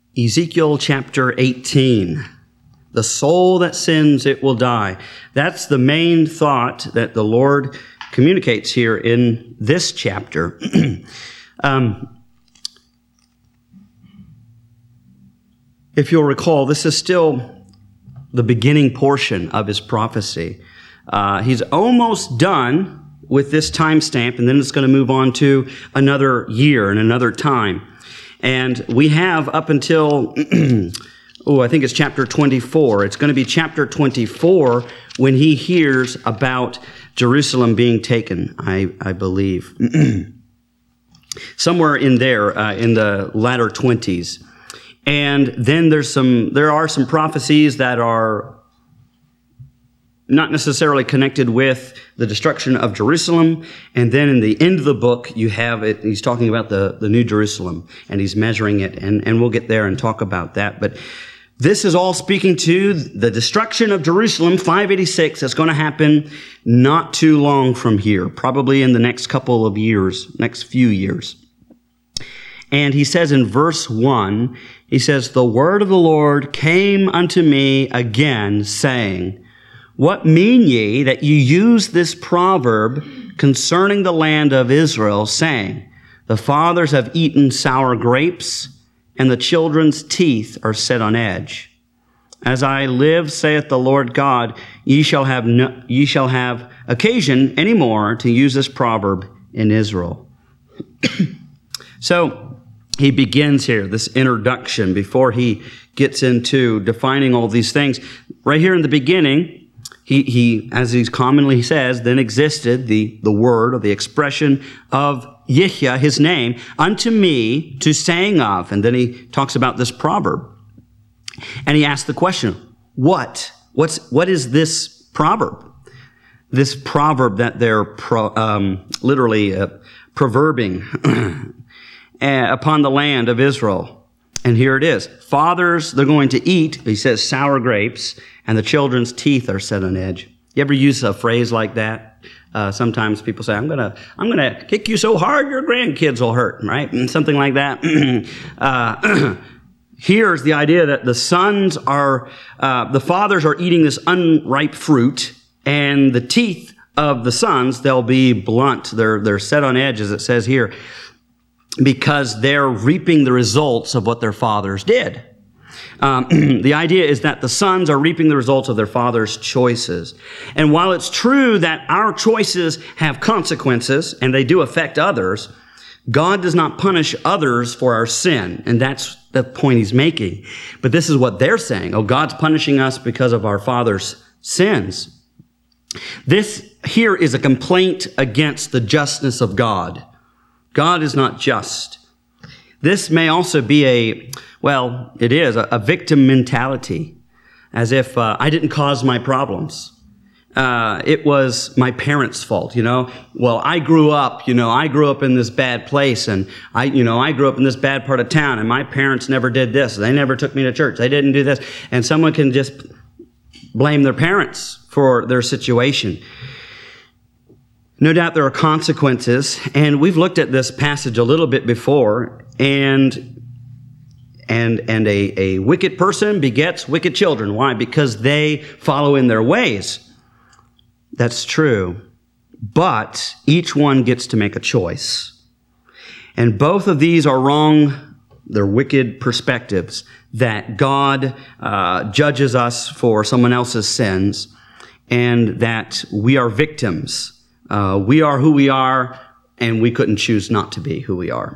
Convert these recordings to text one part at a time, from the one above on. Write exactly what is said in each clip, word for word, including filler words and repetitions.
Ezekiel chapter eighteen. The soul that sins, it will die. That's the main thought that the Lord communicates here in this chapter. um, if you'll recall, this is still the beginning portion of his prophecy. Uh, he's almost done with this timestamp, and then it's going to move on to another year and another time. And we have up until, oh, I think it's chapter twenty-four. It's going to be chapter twenty-four when he hears about Jerusalem being taken, I, I believe. Somewhere in there, uh, in the latter twenties. And then there's some, there are some prophecies that are not necessarily connected with the destruction of Jerusalem. And then in the end of the book, you have it, he's talking about the, the New Jerusalem, and he's measuring it, and, and we'll get there and talk about that. But this is all speaking to the destruction of Jerusalem, five eighty-six. That's going to happen not too long from here, probably in the next couple of years, next few years. And he says in verse one, he says, "The word of the Lord came unto me again, saying, What mean ye that ye use this proverb concerning the land of Israel, saying, The fathers have eaten sour grapes, and the children's teeth are set on edge? As I live, saith the Lord God, ye shall have no, ye shall have occasion any more to use this proverb in Israel." So he begins here, this introduction, before he gets into defining all these things. Right here in the beginning, He, he, as he commonly says, then existed the, the word or the expression of Yihya, his name, unto me to saying of. And then he talks about this proverb. And he asks the question, what? What's, what is this proverb? This proverb that they're pro, um, literally uh, proverbing upon the land of Israel. And here it is. Fathers, they're going to eat, he says, sour grapes, and the children's teeth are set on edge. You ever use a phrase like that? Uh, sometimes people say, I'm going to I'm gonna kick you so hard your grandkids will hurt, right? And something like that. uh, here's the idea that the sons are, uh, the fathers are eating this unripe fruit, and the teeth of the sons, they'll be blunt. They're, they're set on edge, as it says here, because they're reaping the results of what their fathers did. Um, the idea is that the sons are reaping the results of their father's choices. And while it's true that our choices have consequences, and they do affect others, God does not punish others for our sin. And that's the point he's making. But this is what they're saying. Oh, God's punishing us because of our father's sins. This here is a complaint against the justness of God. God is not just. This may also be a, well, it is, a, a victim mentality, as if uh, I didn't cause my problems. Uh, it was my parents' fault, you know. Well, I grew up, you know, I grew up in this bad place, and I, you know, I grew up in this bad part of town, and my parents never did this. They never took me to church. They didn't do this. And someone can just blame their parents for their situation. No doubt there are consequences, and we've looked at this passage a little bit before, and and and a, a wicked person begets wicked children. Why? Because they follow in their ways. That's true. But each one gets to make a choice. And both of these are wrong. They're wicked perspectives that God uh, judges us for someone else's sins, and that we are victims. Uh, we are who we are, and we couldn't choose not to be who we are.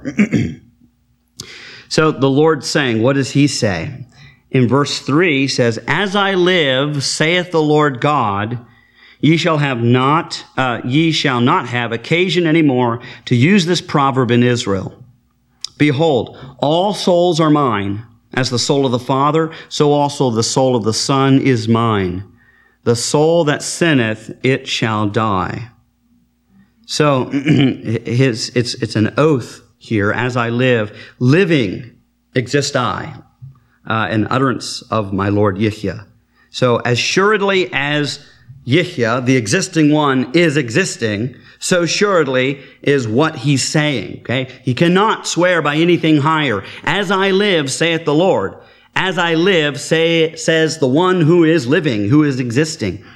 So the Lord's saying, what does he say? In verse three, he says, As I live, saith the Lord God, ye shall have not, uh, ye shall not have occasion any more to use this proverb in Israel. Behold, all souls are mine. As the soul of the Father, so also the soul of the Son is mine. The soul that sinneth, it shall die. So his, it's, it's an oath here, as I live, living exist I, uh, an utterance of my Lord Yihya. So as assuredly as Yihya, the existing one, is existing, so assuredly is what he's saying. Okay? He cannot swear by anything higher. As I live, saith the Lord. As I live, say, says the one who is living, who is existing.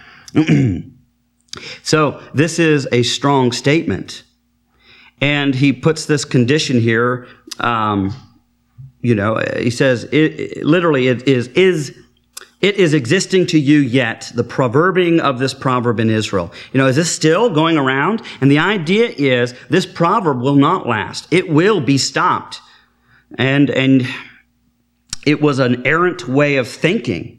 So this is a strong statement. And he puts this condition here. Um, you know, he says, it, it, literally, it is, is, it is existing to you yet, the proverbing of this proverb in Israel. You know, is this still going around? And the idea is this proverb will not last. It will be stopped. And, and it was an errant way of thinking.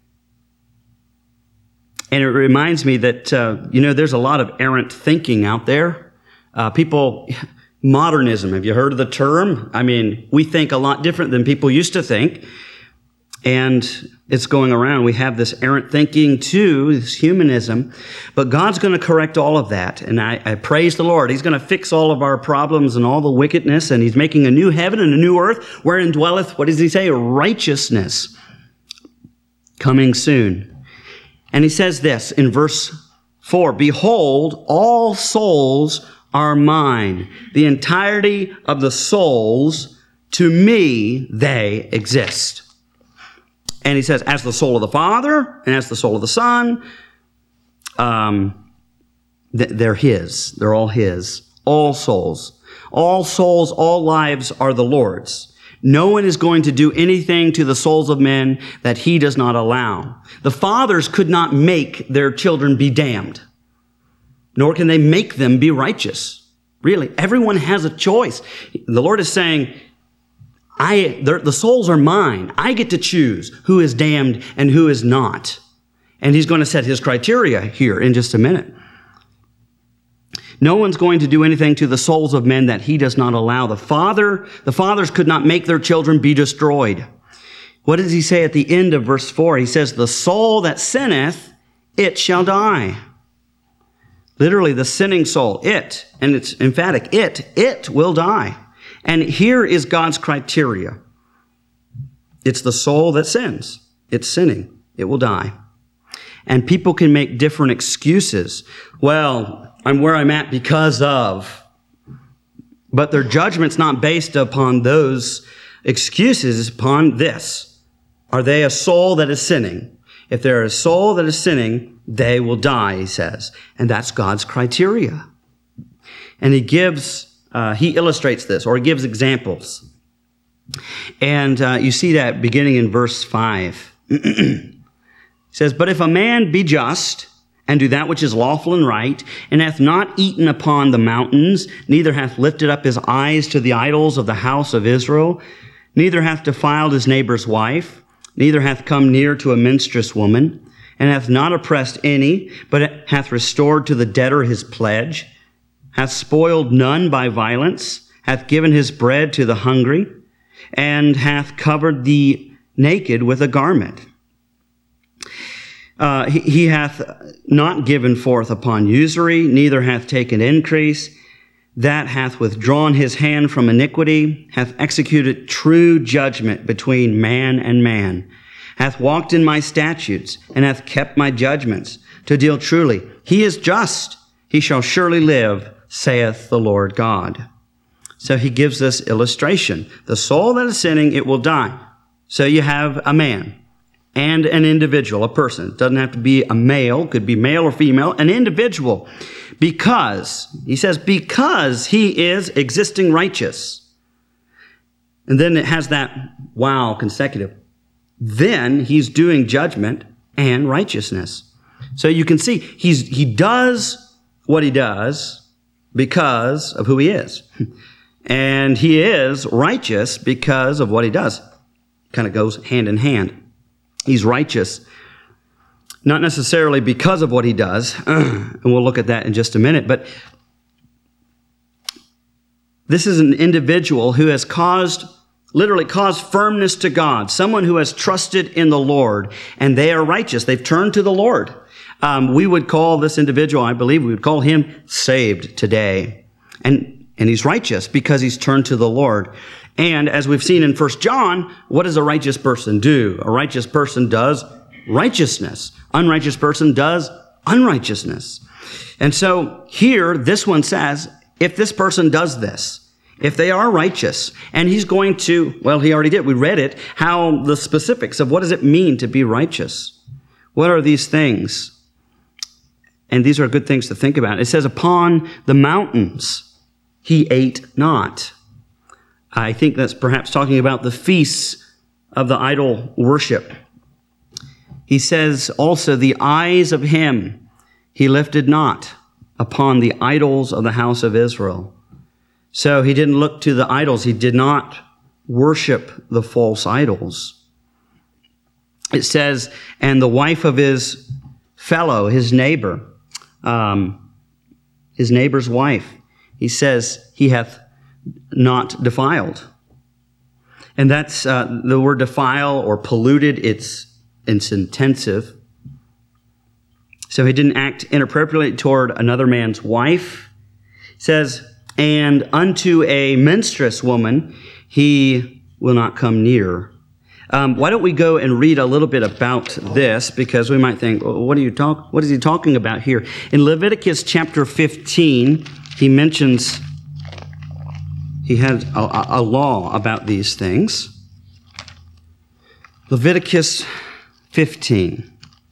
And it reminds me that, uh, you know, there's a lot of errant thinking out there. Uh, people, modernism, have you heard of the term? I mean, we think a lot different than people used to think. And it's going around. We have this errant thinking too, this humanism. But God's going to correct all of that. And I, I praise the Lord. He's going to fix all of our problems and all the wickedness. And He's making a new heaven and a new earth wherein dwelleth, what does He say? Righteousness. Coming soon. And he says this in verse four, behold, all souls are mine. The entirety of the souls, to me, they exist. And he says, as the soul of the Father and as the soul of the Son, um, they're his. They're all his. All souls. All souls, all lives are the Lord's. No one is going to do anything to the souls of men that He does not allow. The fathers could not make their children be damned, nor can they make them be righteous. Really, everyone has a choice. The Lord is saying, I, the souls are mine. I get to choose who is damned and who is not. And He's going to set His criteria here in just a minute. No one's going to do anything to the souls of men that He does not allow. The father, the fathers could not make their children be destroyed. What does He say at the end of verse four? He says, the soul that sinneth, it shall die. Literally, the sinning soul, it, and it's emphatic, it, it will die. And here is God's criteria. It's the soul that sins. It's sinning. It will die. And people can make different excuses. Well, I'm where I'm at because of. But their judgment's not based upon those excuses, it's upon this. Are they a soul that is sinning? If they're a soul that is sinning, they will die, he says. And that's God's criteria. And he gives, uh, he illustrates this, or he gives examples. And uh, you see that beginning in verse five. He says, but if a man be just, and do that which is lawful and right, and hath not eaten upon the mountains, neither hath lifted up his eyes to the idols of the house of Israel, neither hath defiled his neighbor's wife, neither hath come near to a menstruous woman, and hath not oppressed any, but hath restored to the debtor his pledge, hath spoiled none by violence, hath given his bread to the hungry, and hath covered the naked with a garment. Uh, he, he hath not given forth upon usury, neither hath taken increase, that hath withdrawn his hand from iniquity, hath executed true judgment between man and man, hath walked in my statutes, and hath kept my judgments, to deal truly. He is just, he shall surely live, saith the Lord God. So he gives this illustration. The soul that is sinning, it will die. So you have a man and an individual, a person. It doesn't have to be a male, could be male or female, an individual. Because, he says, because he is existing righteous. And then it has that, wow, consecutive. Then he's doing judgment and righteousness. So you can see, he's he does what he does because of who he is. And he is righteous because of what he does. Kind of goes hand in hand. He's righteous, not necessarily because of what he does, and we'll look at that in just a minute, but this is an individual who has caused, literally caused firmness to God, someone who has trusted in the Lord, and they are righteous. They've turned to the Lord. Um, we would call this individual, I believe, we would call him saved today. And, and he's righteous because he's turned to the Lord. And as we've seen in First John, what does a righteous person do? A righteous person does righteousness. Unrighteous person does unrighteousness. And so here, this one says, if this person does this, if they are righteous, and he's going to, well, he already did, we read it, how the specifics of what does it mean to be righteous? What are these things? And these are good things to think about. It says, upon the mountains he ate not. I think that's perhaps talking about the feasts of the idol worship. He says also, the eyes of him he lifted not upon the idols of the house of Israel. So he didn't look to the idols. He did not worship the false idols. It says, and the wife of his fellow, his neighbor, um, his neighbor's wife, he says, he hath not defiled. And that's uh, the word defile or polluted. It's, it's intensive. So he didn't act inappropriately toward another man's wife. It says, and unto a menstruous woman he will not come near. Um, why don't we go and read a little bit about this, because we might think, well, what are you talk? What is he talking about here? In Leviticus chapter fifteen, he mentions he had a, a law about these things. Leviticus fifteen.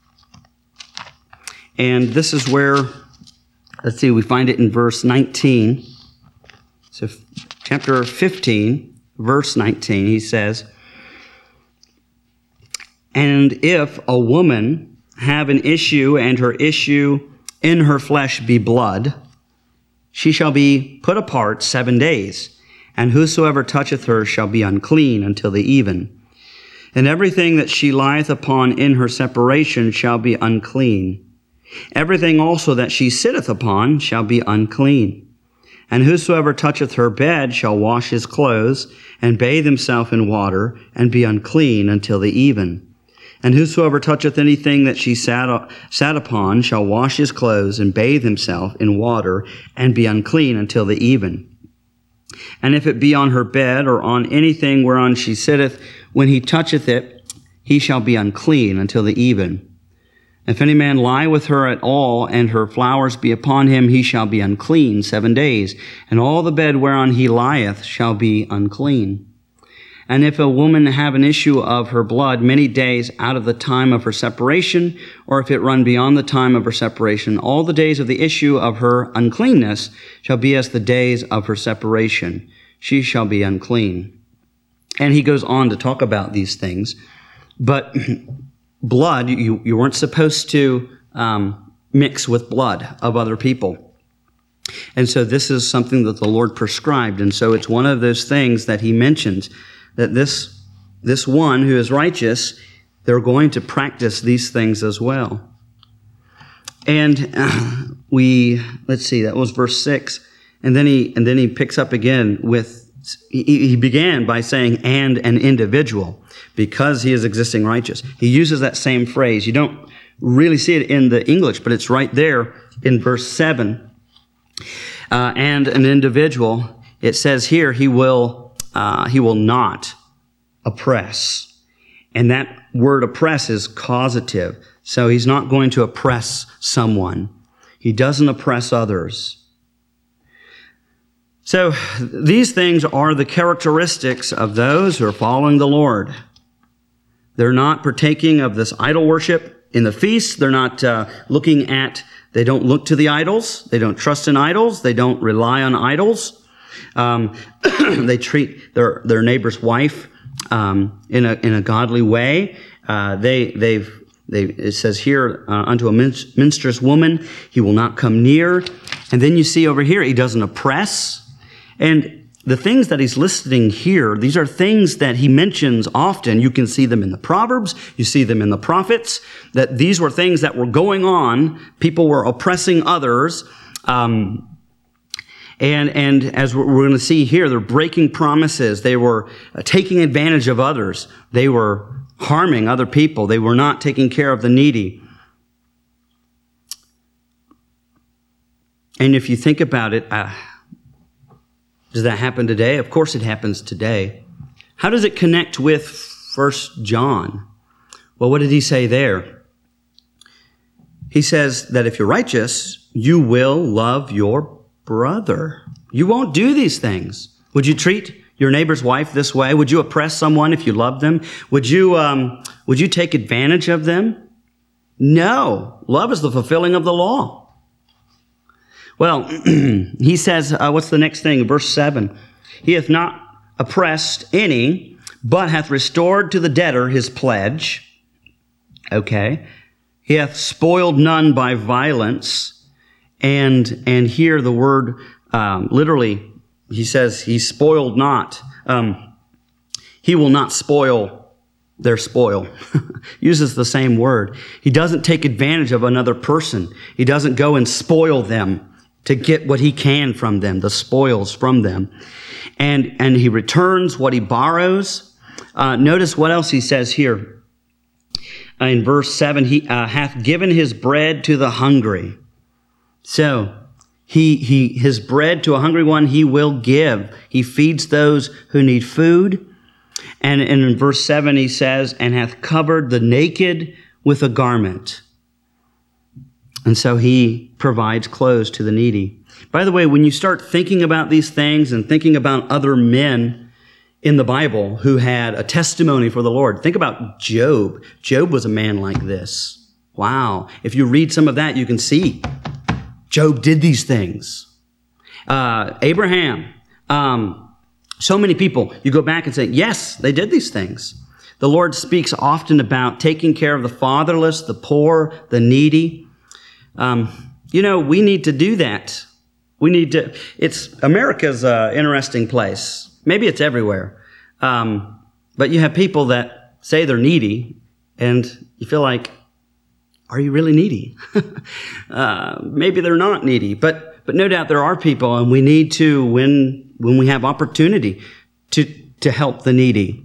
And this is where, let's see, we find it in verse nineteen. So chapter fifteen, verse nineteen, he says, and if a woman have an issue, and her issue in her flesh be blood, she shall be put apart seven days, and whosoever toucheth her shall be unclean until the even. And everything that she lieth upon in her separation shall be unclean. Everything also that she sitteth upon shall be unclean. And whosoever toucheth her bed shall wash his clothes, and bathe himself in water, and be unclean until the even. And whosoever toucheth anything that she sat, sat upon shall wash his clothes, and bathe himself in water, and be unclean until the even. And if it be on her bed, or on anything whereon she sitteth, when he toucheth it, he shall be unclean until the even. If any man lie with her at all, and her flowers be upon him, he shall be unclean seven days, and all the bed whereon he lieth shall be unclean. And if a woman have an issue of her blood many days out of the time of her separation, or if it run beyond the time of her separation, all the days of the issue of her uncleanness shall be as the days of her separation. She shall be unclean. And he goes on to talk about these things. But blood, you, you weren't supposed to um, mix with blood of other people. And so this is something that the Lord prescribed. And so it's one of those things that he mentions, that this, this one who is righteous, they're going to practice these things as well. And uh, we, let's see, that was verse six. And then he, and then he picks up again with, he, he began by saying, and an individual, because he is existing righteous. He uses that same phrase. You don't really see it in the English, but it's right there in verse seven. Uh, and an individual, it says here, he will, uh, he will not oppress. And that word oppress is causative. So he's not going to oppress someone. He doesn't oppress others. So these things are the characteristics of those who are following the Lord. They're not partaking of this idol worship in the feast. They're not uh, looking at, they don't look to the idols. They don't trust in idols. They don't rely on idols. Um, they treat their, their neighbor's wife um, in a in a godly way. Uh, they they've they it says here uh, unto a menstruous woman he will not come near. And then you see over here he doesn't oppress. And the things that he's listing here, these are things that he mentions often. You can see them in the Proverbs. You see them in the prophets, that these were things that were going on. People were oppressing others. Um, and, and as we're going to see here, they're breaking promises. They were taking advantage of others. They were harming other people. They were not taking care of the needy. And if you think about it, uh, does that happen today? Of course it happens today. How does it connect with First John? Well, what did he say there? he says that if you're righteous, you will love your brother. You won't do these things. Would you treat your neighbor's wife this way? Would you oppress someone if you loved them? Would you, um, would you take advantage of them? No. Love is the fulfilling of the law. Well, he says, uh, what's the next thing? Verse seven. He hath not oppressed any, but hath restored to the debtor his pledge. Okay. He hath spoiled none by violence. And, and here the word, um, literally, he says, he spoiled not. Um, he will not spoil their spoil. Uses the same word. He doesn't take advantage of another person. He doesn't go and spoil them to get what he can from them, the spoils from them. And, and he returns what he borrows. Uh, notice what else he says here. Uh, in verse seven, he uh, hath given his bread to the hungry. So, He, he, his bread to a hungry one, he will give. He feeds those who need food. And, and in verse seven, he says, and hath covered the naked with a garment. And so he provides clothes to the needy. By the way, when you start thinking about these things and thinking about other men in the Bible who had a testimony for the Lord, think about Job. Job was a man like this. Wow. If you read some of that, you can see Job did these things. Uh, Abraham, um, so many people, you go back and say, yes, they did these things. The Lord speaks often about taking care of the fatherless, the poor, the needy. Um, you know, we need to do that. We need to, it's, America's an interesting place. Maybe it's everywhere. Um, but you have people that say they're needy, and you feel like, are you really needy? uh, maybe they're not needy, but but no doubt there are people, and we need to, when when we have opportunity, to to help the needy.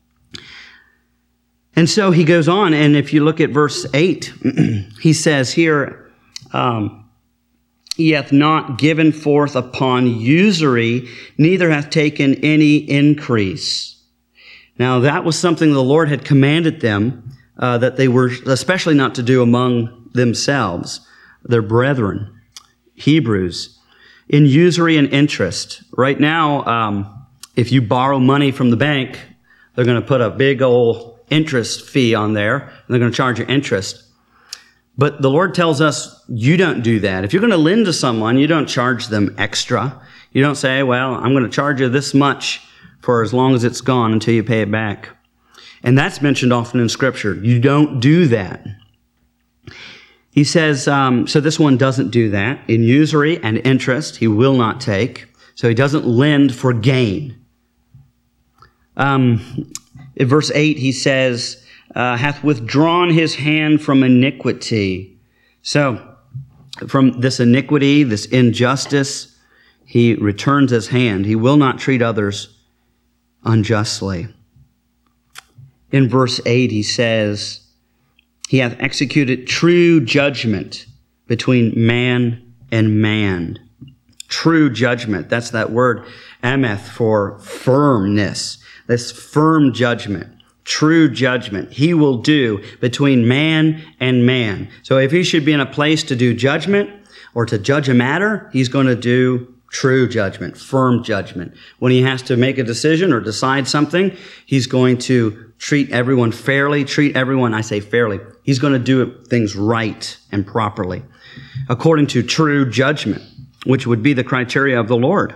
And so he goes on, and if you look at verse eight, he says here, um, he hath not given forth upon usury, neither hath taken any increase. Now that was something the Lord had commanded them, Uh, that they were especially not to do among themselves, their brethren, Hebrews, in usury and interest. Right now, um, if you borrow money from the bank, they're going to put a big old interest fee on there, and they're going to charge you interest. But the Lord tells us you don't do that. If you're going to lend to someone, you don't charge them extra. You don't say, well, I'm going to charge you this much for as long as it's gone until you pay it back. And that's mentioned often in Scripture. You don't do that. He says, um, so this one doesn't do that. In usury and interest, he will not take. So he doesn't lend for gain. Um, in verse eight, he says, uh, hath withdrawn his hand from iniquity. So from this iniquity, this injustice, he returns his hand. He will not treat others unjustly. In verse eight, he says, he hath executed true judgment between man and man. True judgment. That's that word, ameth, for firmness. This firm judgment. True judgment. He will do between man and man. So if he should be in a place to do judgment or to judge a matter, he's going to do true judgment, firm judgment. When he has to make a decision or decide something, he's going to treat everyone fairly, treat everyone, I say fairly. He's going to do things right and properly, according to true judgment, which would be the criteria of the Lord.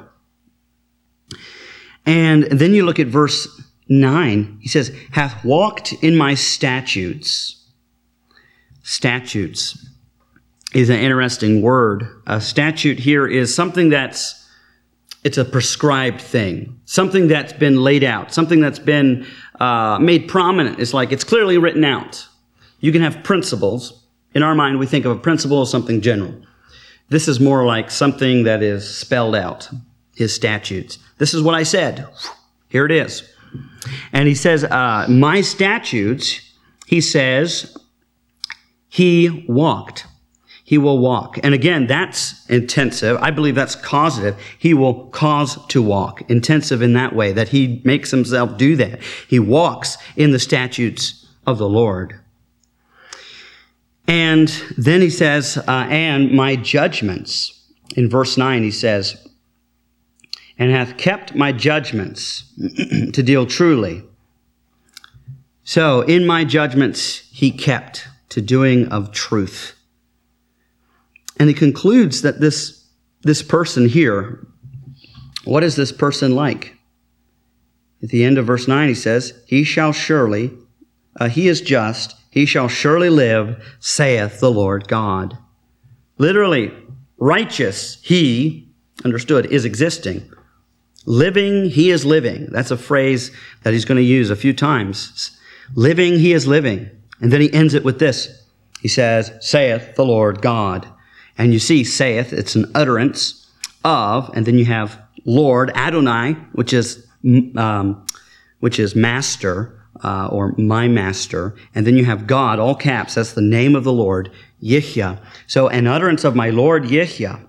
And then you look at verse nine. He says, hath walked in my statutes. Statutes is an interesting word. A statute here is something that's, it's a prescribed thing, something that's been laid out, something that's been uh, made prominent. It's like it's clearly written out. You can have principles. In our mind, we think of a principle as something general. This is more like something that is spelled out, his statutes. This is what I said. Here it is. And he says, uh, my statutes, he says, he walked. He will walk. And again, that's intensive. I believe that's causative. He will cause to walk. Intensive in that way, that he makes himself do that. He walks in the statutes of the Lord. And then he says, uh, and my judgments. In verse nine, he says, and hath kept my judgments to deal truly. So, in my judgments he kept to doing of truth. And he concludes that this, this person here, what is this person like? At the end of verse nine, he says, he shall surely, uh, he is just, he shall surely live, saith the Lord God. Literally, righteous, he, understood, is existing. Living, he is living. That's a phrase that he's going to use a few times. Living, he is living. And then he ends it with this. He says, saith the Lord God. And you see, saith, it's an utterance of, and then you have Lord, Adonai, which is um, which is master, uh, or my master. And then you have God, all caps, that's the name of the Lord, Yihya. So an utterance of my Lord, Yihya.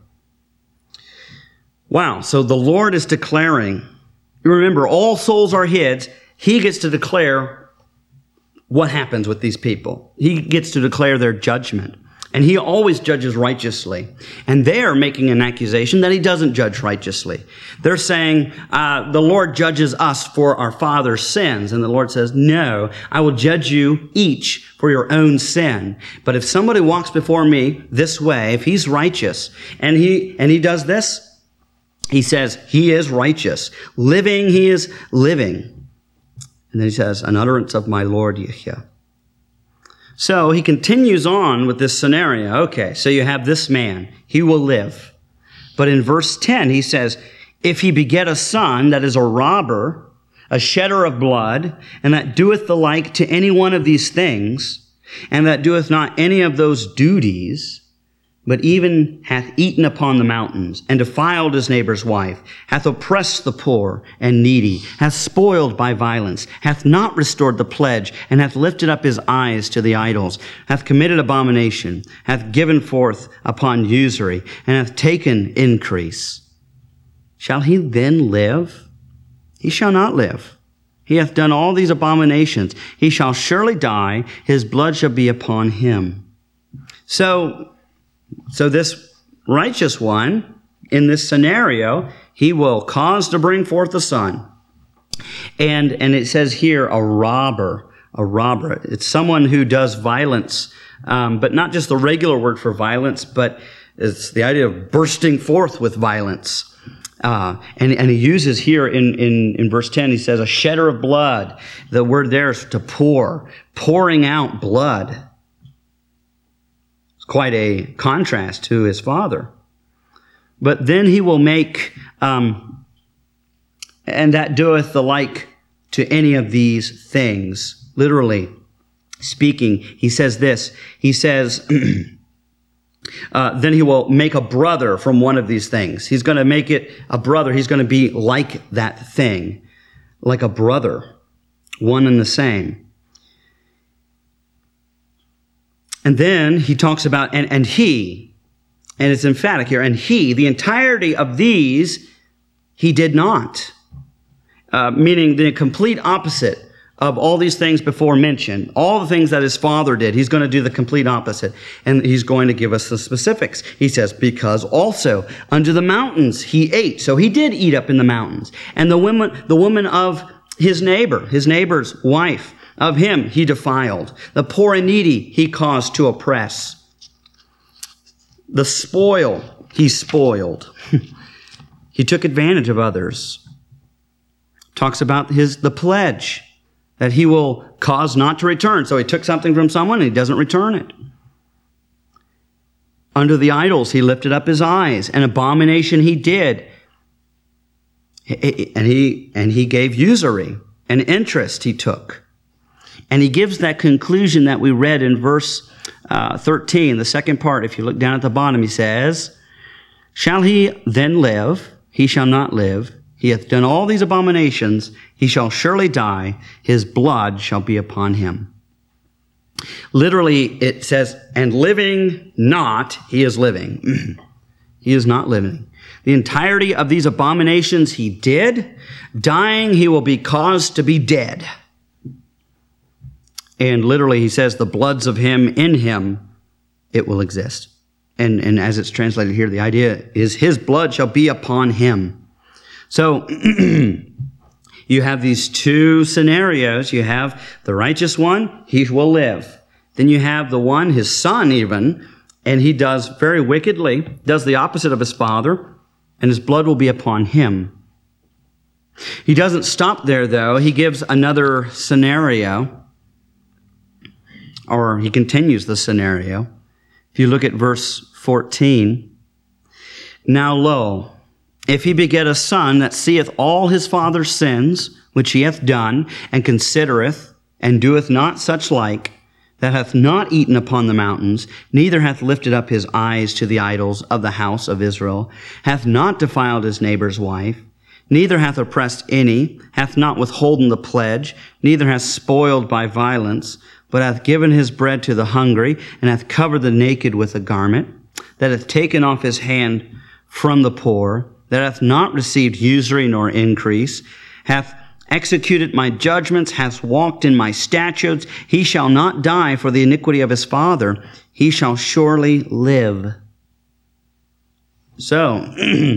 Wow, so the Lord is declaring, remember, all souls are his. He gets to declare what happens with these people. He gets to declare their judgment. And he always judges righteously. And they're making an accusation that he doesn't judge righteously. They're saying, uh, the Lord judges us for our father's sins. And the Lord says, no, I will judge you each for your own sin. But if somebody walks before me this way, if he's righteous, and he, and he does this, he says, he is righteous. Living, he is living. And then he says, an utterance of my Lord Yihya. So he continues on with this scenario. Okay, so you have this man. He will live. But in verse ten, he says, if he beget a son that is a robber, a shedder of blood, and that doeth the like to any one of these things, and that doeth not any of those duties, but even hath eaten upon the mountains, and defiled his neighbor's wife, hath oppressed the poor and needy, hath spoiled by violence, hath not restored the pledge, and hath lifted up his eyes to the idols, hath committed abomination, hath given forth upon usury, and hath taken increase. Shall he then live? He shall not live. He hath done all these abominations. He shall surely die. His blood shall be upon him. So, So this righteous one, in this scenario, he will cause to bring forth a son. And, and it says here, a robber, a robber. It's someone who does violence, um, but not just the regular word for violence, but it's the idea of bursting forth with violence. Uh, and, and he uses here in, in, in verse ten, he says, a shedder of blood. The word there is to pour, pouring out blood. Quite a contrast to his father. But then he will make, um, and that doeth the like to any of these things. Literally speaking, he says this. He says, uh, then he will make a brother from one of these things. He's going to make it a brother. He's going to be like that thing, like a brother, one and the same. And then he talks about, and, and he, and it's emphatic here, and he, the entirety of these, he did not. Uh, meaning the complete opposite of all these things before mentioned. All the things that his father did, he's going to do the complete opposite. And he's going to give us the specifics. He says, because also under the mountains he ate. So he did eat up in the mountains. And the woman, the woman of his neighbor, his neighbor's wife, of him he defiled. The poor and needy he caused to oppress. The spoil he spoiled. He took advantage of others. Talks about his the pledge that he will cause not to return. So he took something from someone and he doesn't return it. Under the idols he lifted up his eyes. An abomination he did. And he, and he gave usury. An interest he took. And he gives that conclusion that we read in verse uh, thirteen, the second part. If you look down at the bottom, he says, shall he then live? He shall not live. He hath done all these abominations. He shall surely die. His blood shall be upon him. Literally, it says, and living not, he is living. He is not living. The entirety of these abominations he did. Dying, he will be caused to be dead. And literally, he says, the bloods of him in him it will exist. And, and as it's translated here, the idea is his blood shall be upon him. So you have these two scenarios. You have the righteous one, he will live. Then you have the one, his son even, and he does very wickedly, does the opposite of his father, and his blood will be upon him. He doesn't stop there, though. He gives another scenario, or he continues the scenario. If you look at verse fourteen, now lo, if he beget a son that seeth all his father's sins, which he hath done, and considereth, and doeth not such like, that hath not eaten upon the mountains, neither hath lifted up his eyes to the idols of the house of Israel, hath not defiled his neighbor's wife, neither hath oppressed any, hath not withholden the pledge, neither hath spoiled by violence, but hath given his bread to the hungry, and hath covered the naked with a garment, that hath taken off his hand from the poor, that hath not received usury nor increase, hath executed my judgments, hath walked in my statutes, he shall not die for the iniquity of his father, he shall surely live. So,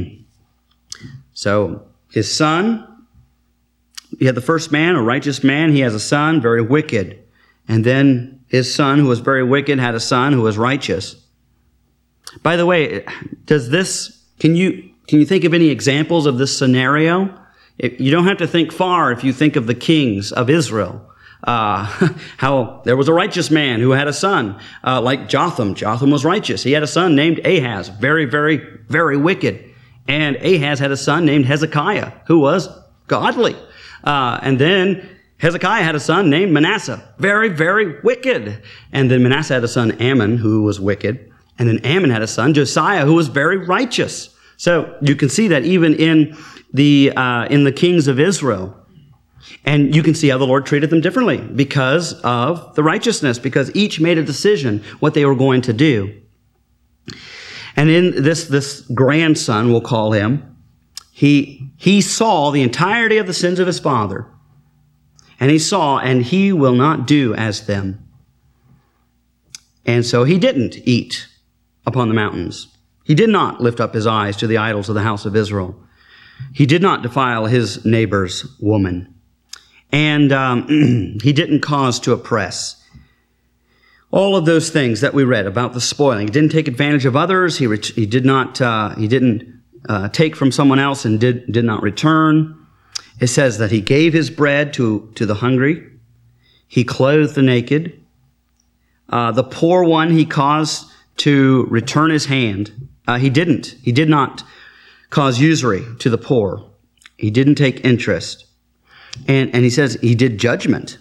so his son, he had the first man, a righteous man, he has a son, very wicked. And then his son, who was very wicked, had a son who was righteous. By the way, does this, can you, can you think of any examples of this scenario? You don't have to think far if you think of the kings of Israel. Uh, how there was a righteous man who had a son, uh, like Jotham. Jotham was righteous. He had a son named Ahaz, very, very, very wicked. And Ahaz had a son named Hezekiah, who was godly. Uh, and then Hezekiah had a son named Manasseh, very, very wicked. And then Manasseh had a son, Ammon, who was wicked. And then Ammon had a son, Josiah, who was very righteous. So you can see that even in the uh, in the kings of Israel. And you can see how the Lord treated them differently because of the righteousness, because each made a decision what they were going to do. And in this, this grandson, we'll call him, he, he saw the entirety of the sins of his father. And he saw, and he will not do as them. And so he didn't eat upon the mountains. He did not lift up his eyes to the idols of the house of Israel. He did not defile his neighbor's woman. And um, he didn't cause to oppress. All of those things that we read about the spoiling. He didn't take advantage of others. He, ret- he did not, uh, he didn't uh, take from someone else and did, did not return. It says that he gave his bread to, to the hungry. He clothed the naked. Uh, the poor one he caused to return his hand. Uh, he didn't. He did not cause usury to the poor. He didn't take interest. And, and he says he did judgment.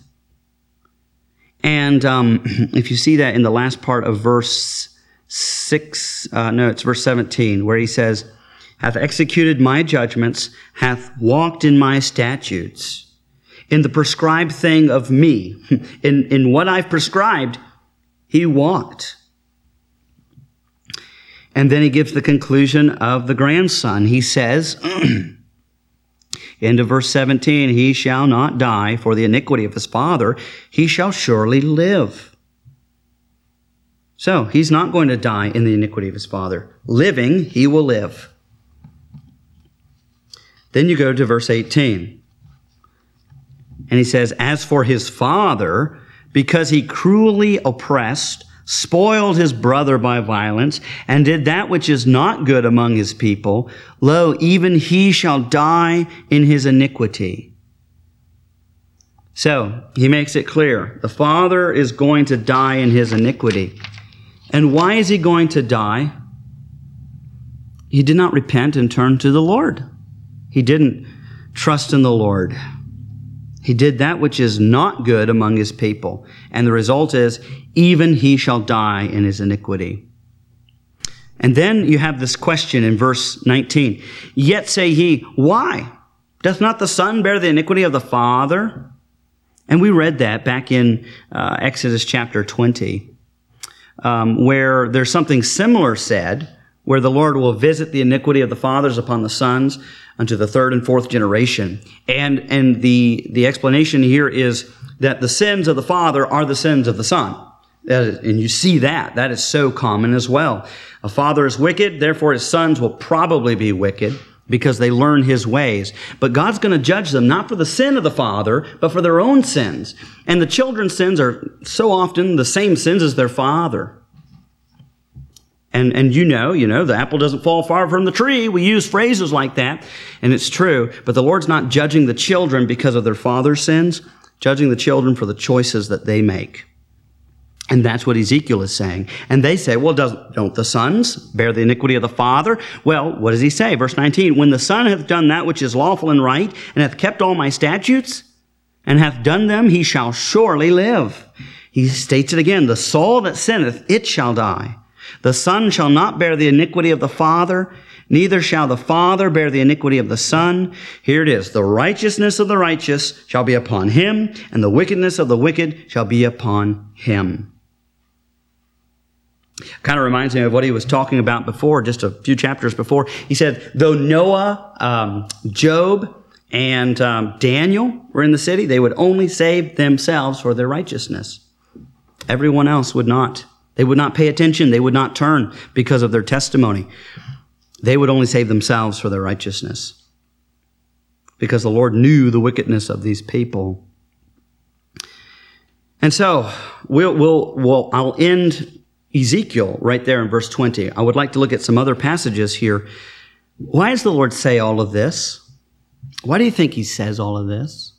And um, if you see that in the last part of verse six, uh, no, it's verse seventeen, where he says, hath executed my judgments, hath walked in my statutes, in the prescribed thing of me. In, in what I've prescribed, he walked. And then he gives the conclusion of the grandson. He says, into verse seventeen, he shall not die for the iniquity of his father. He shall surely live. So he's not going to die in the iniquity of his father. Living, he will live. Then you go to verse eighteen. And he says, as for his father, because he cruelly oppressed, spoiled his brother by violence, and did that which is not good among his people, lo, even he shall die in his iniquity. So, he makes it clear, the father is going to die in his iniquity. And why is he going to die? He did not repent and turn to the Lord. He didn't trust in the Lord. He did that which is not good among his people. And the result is, even he shall die in his iniquity. And then you have this question in verse nineteen. Yet say he, why? Doth not the son bear the iniquity of the father? And we read that back in uh, Exodus chapter twenty, um, where there's something similar said, where the Lord will visit the iniquity of the fathers upon the sons unto the third and fourth generation. And, and the, the explanation here is that the sins of the father are the sins of the son. And you see that. That is so common as well. A father is wicked, therefore his sons will probably be wicked because they learn his ways. But God's going to judge them not for the sin of the father, but for their own sins. And the children's sins are so often the same sins as their father. And and you know, you know, the apple doesn't fall far from the tree. We use phrases like that, and it's true. But the Lord's not judging the children because of their father's sins, judging the children for the choices that they make. And that's what Ezekiel is saying. And they say, well, doesn't, don't the sons bear the iniquity of the father? Well, what does he say? Verse nineteen, when the son hath done that which is lawful and right, and hath kept all my statutes, and hath done them, he shall surely live. He states it again, the soul that sinneth, it shall die. The son shall not bear the iniquity of the father, neither shall the father bear the iniquity of the son. Here it is, the righteousness of the righteous shall be upon him, and the wickedness of the wicked shall be upon him. Kind of reminds me of what he was talking about before, just a few chapters before. He said, though Noah, um, Job, and um, Daniel were in the city, they would only save themselves for their righteousness. Everyone else would not. They would not pay attention. They would not turn because of their testimony. They would only save themselves for their righteousness. Because the Lord knew the wickedness of these people. And so, we'll, we'll, we'll, I'll end Ezekiel right there in verse twenty. I would like to look at some other passages here. Why does the Lord say all of this? Why do you think he says all of this?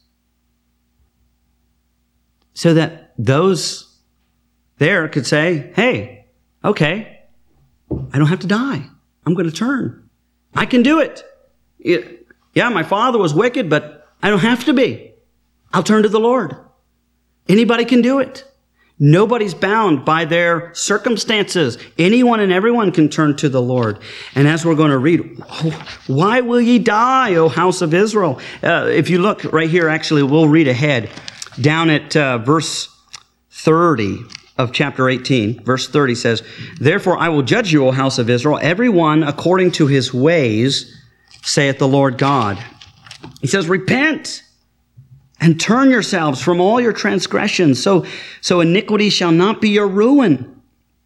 So that those there could say, hey, okay, I don't have to die. I'm going to turn. I can do it. it. Yeah, my father was wicked, but I don't have to be. I'll turn to the Lord. Anybody can do it. Nobody's bound by their circumstances. Anyone and everyone can turn to the Lord. And as we're going to read, why will ye die, O house of Israel? Uh, if you look right here, actually, we'll read ahead. Down at uh, verse thirty of chapter eighteen, verse thirty says, therefore I will judge you, O house of Israel, every one according to his ways, saith the Lord God. He says, repent and turn yourselves from all your transgressions, so, so iniquity shall not be your ruin.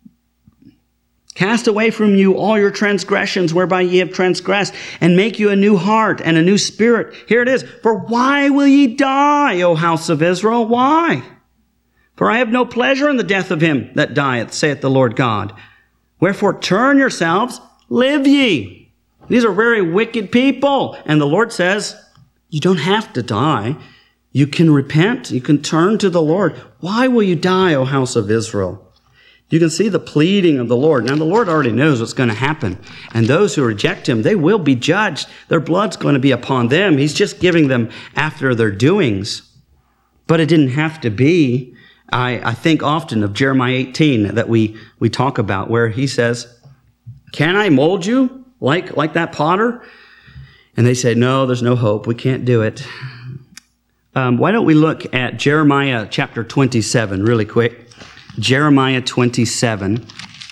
Cast away from you all your transgressions whereby ye have transgressed, and make you a new heart and a new spirit. Here it is. For why will ye die, O house of Israel? Why? For I have no pleasure in the death of him that dieth, saith the Lord God. Wherefore turn yourselves, live ye. These are very wicked people. And the Lord says, you don't have to die. You can repent. You can turn to the Lord. Why will you die, O house of Israel? You can see the pleading of the Lord. Now, the Lord already knows what's going to happen. And those who reject him, they will be judged. Their blood's going to be upon them. He's just giving them after their doings. But it didn't have to be. I, I think often of Jeremiah eighteen that we, we talk about, where he says, can I mold you like, like that potter? And they say, no, there's no hope. We can't do it. Um, why don't we look at Jeremiah chapter twenty-seven really quick. Jeremiah twenty-seven.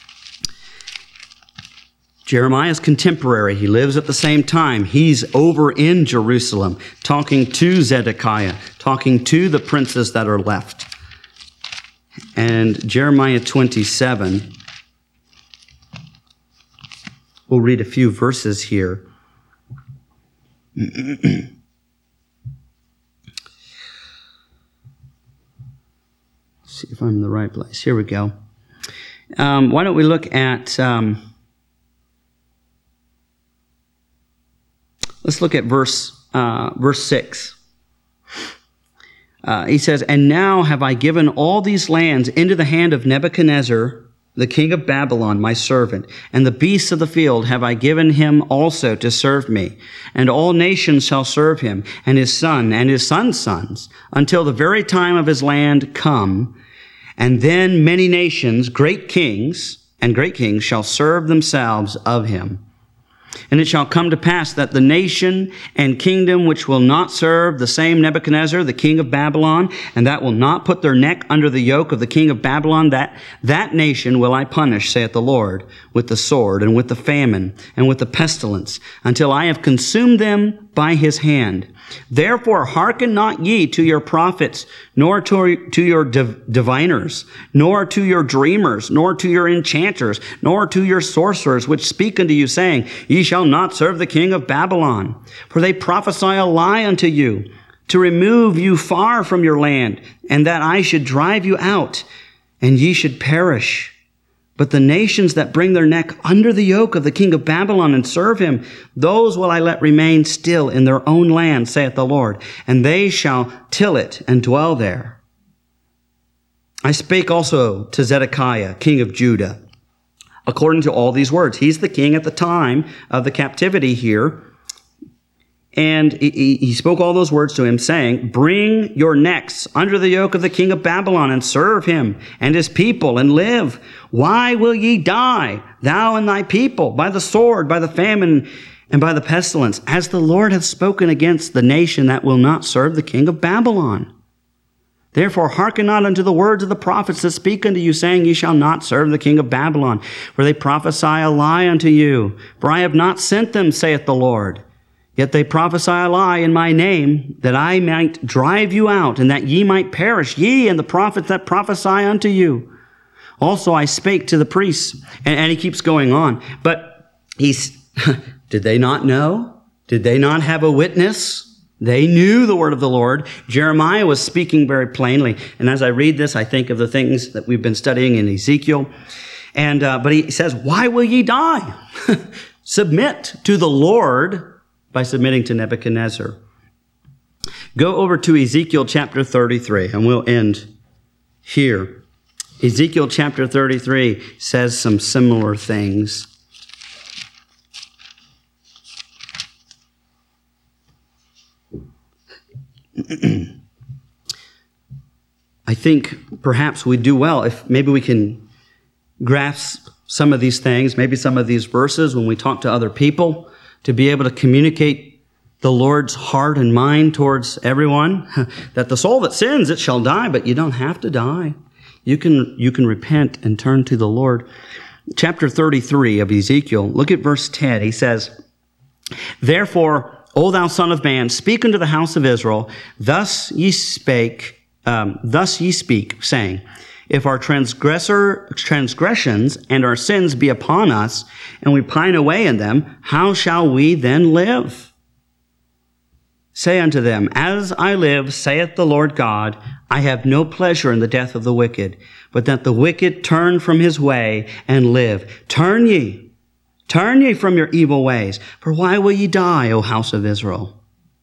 Jeremiah's contemporary. He lives at the same time. He's over in Jerusalem talking to Zedekiah, talking to the princes that are left. And Jeremiah twenty-seven, we'll read a few verses here. See if I'm in the right place. Here we go. Um, why don't we look at, um, let's look at verse, uh, verse six. Uh, he says, and now have I given all these lands into the hand of Nebuchadnezzar, the king of Babylon, my servant, and the beasts of the field have I given him also to serve me. And all nations shall serve him, and his son, and his son's sons, until the very time of his land come. And then many nations, great kings, and great kings shall serve themselves of him. And it shall come to pass that the nation and kingdom which will not serve the same Nebuchadnezzar, the king of Babylon, and that will not put their neck under the yoke of the king of Babylon, that, that nation will I punish, saith the Lord, with the sword, and with the famine, and with the pestilence, until I have consumed them by his hand. Therefore hearken not ye to your prophets, nor to, to your div- diviners, nor to your dreamers, nor to your enchanters, nor to your sorcerers, which speak unto you, saying, Ye shall not serve the king of Babylon. For they prophesy a lie unto you, to remove you far from your land, and that I should drive you out, and ye should perish. But the nations that bring their neck under the yoke of the king of Babylon and serve him, those will I let remain still in their own land, saith the Lord, and they shall till it and dwell there. I spake also to Zedekiah, king of Judah, according to all these words. He's the king at the time of the captivity here. And he, he spoke all those words to him, saying, Bring your necks under the yoke of the king of Babylon, and serve him and his people, and live. Why will ye die, thou and thy people, by the sword, by the famine, and by the pestilence, as the Lord hath spoken against the nation that will not serve the king of Babylon? Therefore hearken not unto the words of the prophets that speak unto you, saying, Ye shall not serve the king of Babylon, for they prophesy a lie unto you. For I have not sent them, saith the Lord. Yet they prophesy a lie in my name, that I might drive you out, and that ye might perish, ye and the prophets that prophesy unto you. Also I spake to the priests, and, and he keeps going on. But he's, did they not know? Did they not have a witness? They knew the word of the Lord. Jeremiah was speaking very plainly. And as I read this, I think of the things that we've been studying in Ezekiel. And uh, but he says, why will ye die? Submit to the Lord by submitting to Nebuchadnezzar. Go over to Ezekiel chapter thirty-three, and we'll end here. Ezekiel chapter thirty-three says some similar things. I think perhaps we do well if maybe we can grasp some of these things, maybe some of these verses when we talk to other people, to be able to communicate the Lord's heart and mind towards everyone, that the soul that sins, it shall die, but you don't have to die. You can, you can repent and turn to the Lord. Chapter thirty-three of Ezekiel, look at verse ten. He says, Therefore, O thou son of man, speak unto the house of Israel, thus ye spake, um, thus ye speak, saying, If our transgressor transgressions and our sins be upon us, and we pine away in them, how shall we then live? Say unto them, As I live, saith the Lord God, I have no pleasure in the death of the wicked, but that the wicked turn from his way and live. Turn ye, turn ye from your evil ways, for why will ye die, O house of Israel?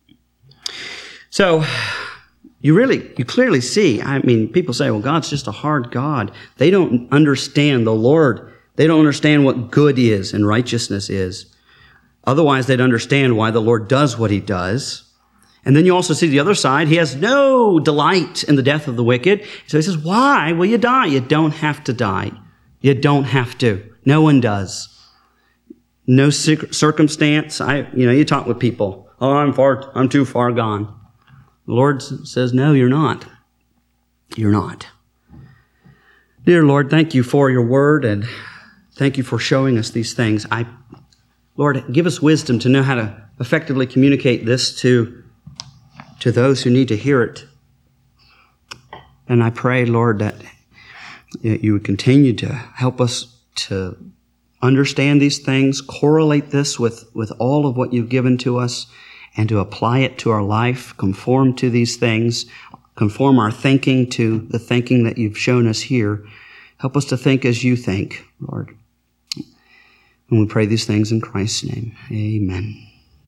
So, You really, you clearly see, I mean, people say, well, God's just a hard God. They don't understand the Lord. They don't understand what good is and righteousness is. Otherwise, they'd understand why the Lord does what he does. And then you also see the other side. He has no delight in the death of the wicked. So he says, why will you die? You don't have to die. You don't have to. No one does. No circumstance. I, you know, you talk with people. Oh, I'm far, I'm too far gone. The Lord says, no, you're not. You're not. Dear Lord, thank you for your word, and thank you for showing us these things. I, Lord, give us wisdom to know how to effectively communicate this to, to those who need to hear it. And I pray, Lord, that you would continue to help us to understand these things, correlate this with, with all of what you've given to us, and to apply it to our life, conform to these things, conform our thinking to the thinking that you've shown us here. Help us to think as you think, Lord. And we pray these things in Christ's name. Amen.